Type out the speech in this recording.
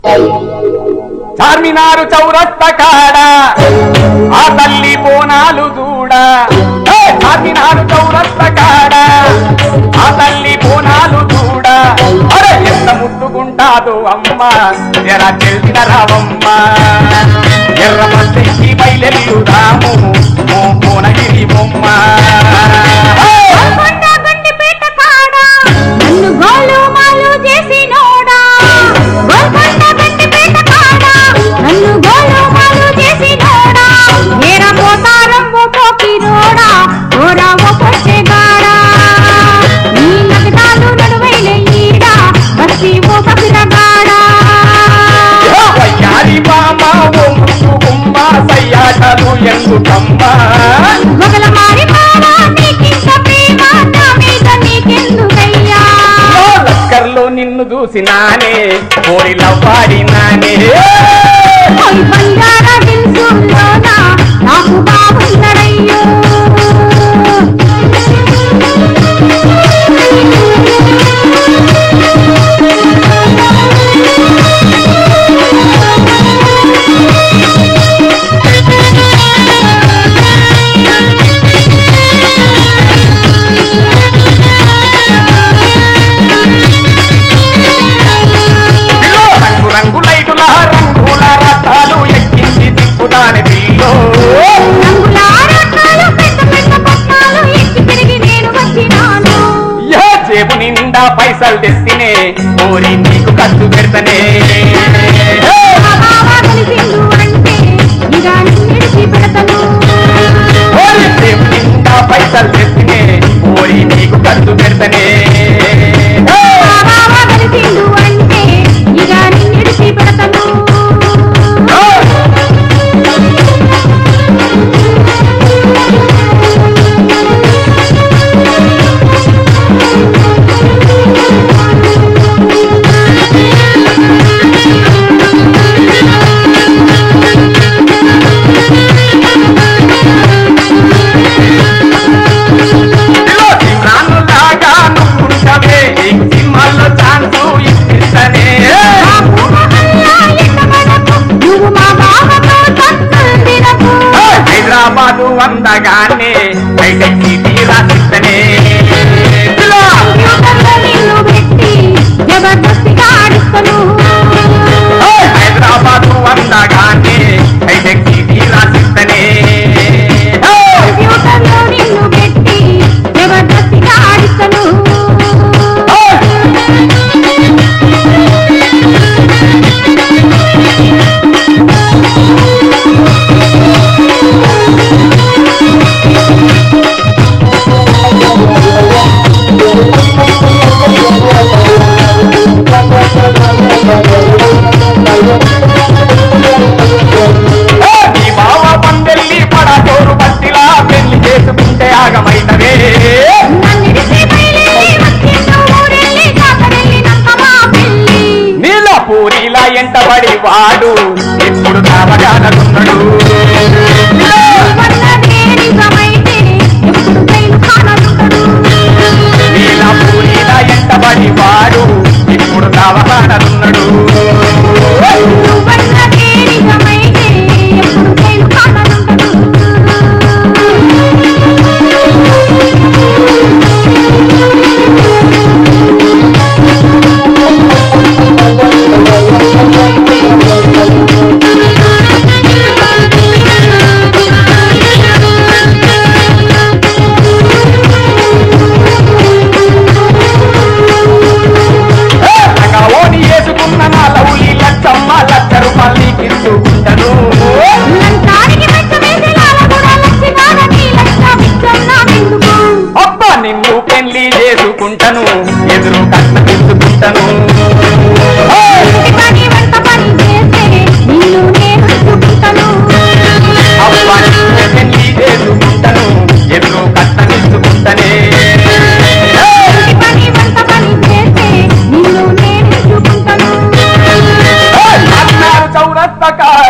చార్మినారు చౌరస్తా కాడ ఆ తల్లి బోనాలు చూడ. చార్మినారు చౌరస్తా కాడ ఆ తల్లి బోనాలు చూడ. అరే ఎంత ముట్టుకుంటాదో అమ్మ ఎరా తెలిసిన రావమ్మ. ఎర్ర మస్తికి బయలెల్లుదాము భువనగిరి బొమ్మ. లక్కర్లో నిన్ను చూసినానే కోరిలో పాడినానే. నాకు బాగున్నాడయ్యో జేబు నిండా పైసలు తెస్తేనే ఓరి నీకు ఖర్చు పెడతనే. జేబు నిండా పైసలు తెస్తేనే ఓరి నీకు ఖర్చు పెడతనే. హైదరాబాదు వందగానే బయటకి తీరాసిస్తనే. హైదరాబాదు వందగానే బయటకి తీరాసిస్తనే. పూరిలా ఎంటబడి వాడు ఎప్పుడు కావగానున్నాడు. నీలా పూరిలా ఎంటబడి వాడు ఇప్పుడు కావగానున్నాడు. నిన్ను పెళ్లి చేసుకుంటాను ఎదురు కట్న తీసుకుంటాను. అబ్బా నిన్ను పెళ్లి చేసుకుంటాను ఎదురు కట్న తీసుకుంటానే. చౌరస్తా